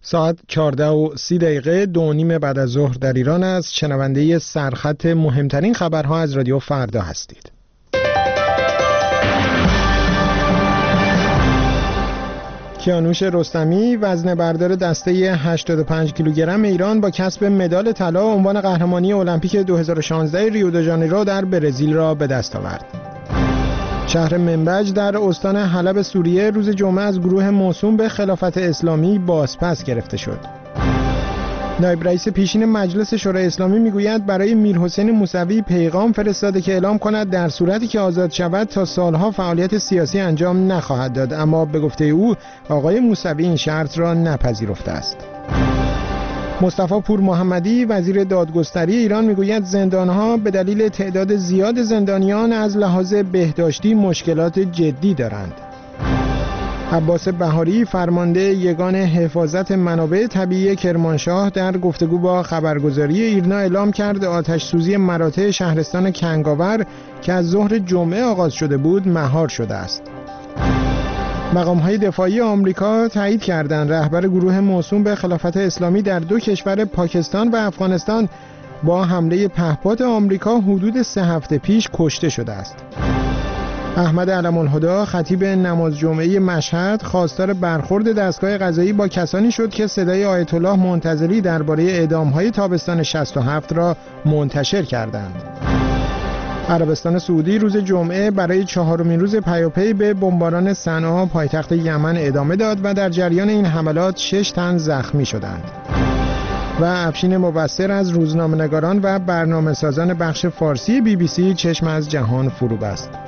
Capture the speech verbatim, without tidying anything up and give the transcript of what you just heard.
ساعت چهارده و سی دقیقه دو نیم بعد از ظهر در ایران است. شنونده سرخط مهمترین خبرها از رادیو فردا هستید. کیانوش رستمی وزنه بردار دسته هشتاد و پنج کیلوگرم ایران با کسب مدال طلا عنوان قهرمانی المپیک دو هزار و شانزده ریو د ژانیرو در برزیل را به دست آورد. شهر منبج در استان حلب سوریه روز جمعه از گروه موسوم به خلافت اسلامی بازپس گرفته شد. نایب رئیس پیشین مجلس شورای اسلامی میگوید برای میرحسین موسوی پیغام فرستاده که اعلام کند در صورتی که آزاد شود تا سالها فعالیت سیاسی انجام نخواهد داد، اما به گفته او آقای موسوی این شرط را نپذیرفته است. مصطفی پور محمدی وزیر دادگستری ایران میگوید زندانها به دلیل تعداد زیاد زندانیان از لحاظ بهداشتی مشکلات جدی دارند. عباس بهاری فرمانده یگان حفاظت منابع طبیعی کرمانشاه در گفتگو با خبرگزاری ایرنا اعلام کرد آتش سوزی مراتع شهرستان کنگاور که از ظهر جمعه آغاز شده بود مهار شده است. مقام‌های دفاعی آمریکا تایید کردند رهبر گروه موسوم به خلافت اسلامی در دو کشور پاکستان و افغانستان با حمله پهپاد آمریکا حدود سه هفته پیش کشته شده است. احمد علم‌الهدی خطیب نماز جمعه مشهد خواستار برخورد دستگاه قضایی با کسانی شد که صدای آیت الله منتظری درباره اعدام‌های تابستان شصت و هفت را منتشر کردند. عربستان سعودی روز جمعه برای چهارمین روز پیاپی به بمباران صنعا پایتخت یمن ادامه داد و در جریان این حملات شش تن زخمی شدند. و افشین مبصر از روزنامه‌نگاران و برنامه‌سازان بخش فارسی بی بی سی چشم از جهان فرو بست.